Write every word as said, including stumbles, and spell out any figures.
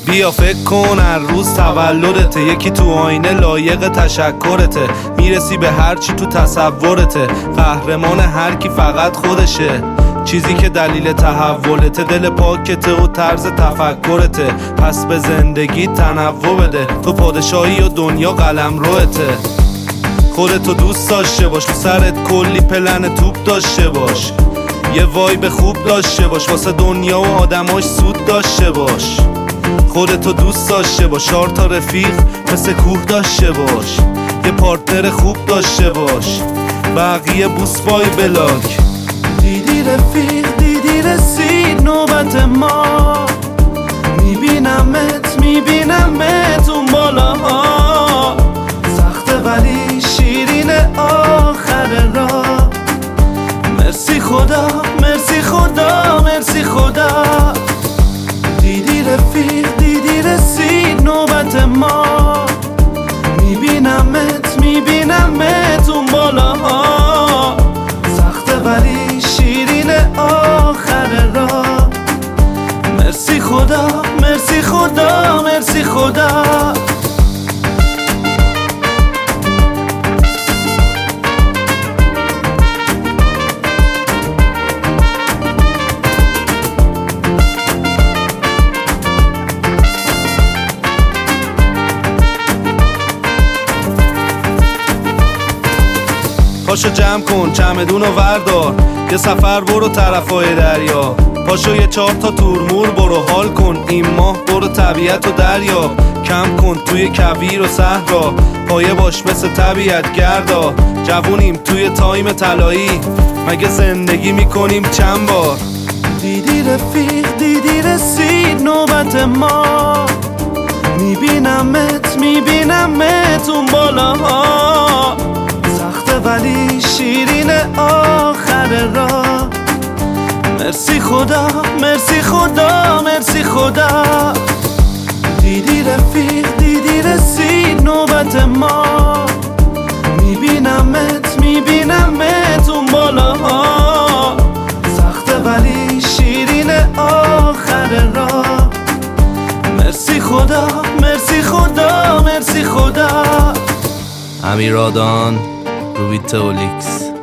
بیا فکر کن هر روز تولدته، یکی تو آینه لایق تشکرته، میرسی به هر چی تو تصورته، قهرمان هر کی فقط خودشه، چیزی که دلیل تحولته، دل پاکته و طرز تفکرته، پس به زندگی تنوع بده، تو پادشاهی و دنیا قلمروته، خودتو دوست داشته باش، تو سرت کلی پلن توپ داشته باش، یه وایب خوب داشته باش، واسه دنیا و آدماش سود داشته باش، خودتو دوست داشته باش، چهار تا رفیق مثل کوه داشته باش، یه پارتنر خوب داشته باش، بقیه بوس بای بلاک. دیدی رفیق دیدی رسید نوبت ما، میبینمت میبینمت اون بالاها، سخته ولی شیرین آخر راه، مرسی خدا مرسی خدا مرسی خدا. دیدی رفیق دیدی رسید نوبت ما، میبینمت میبینمت اون بالاها، سخته ولی شیرین آخر راه، مرسی خدا مرسی خدا مرسی خدا. پاشو جمع کن چمدون و وردار، یه سفر برو طرفای دریا، پاشو یه چهار تا تورمور برو حال کن، این ماه برو طبیعت و دریا، کم کن توی کویر و صحرا، پایه باش مثل طبیعت گردا، جوونیم توی تایم طلایی، مگه زندگی میکنیم چند بار. دیدی رفیق دیدی رسید نوبت ما، میبینمت میبینمت اون بالاها، سخته ولی شیرین آخر راه، مرسی خدا مرسی خدا مرسی خدا. دیدی رفیق دیدی رسید نوبت ما، میبینمت میبینمت اون بالاها، سخته ولی شیرین آخر راه، مرسی خدا مرسی خدا مرسی خدا. امیرادان روبیتولیکس.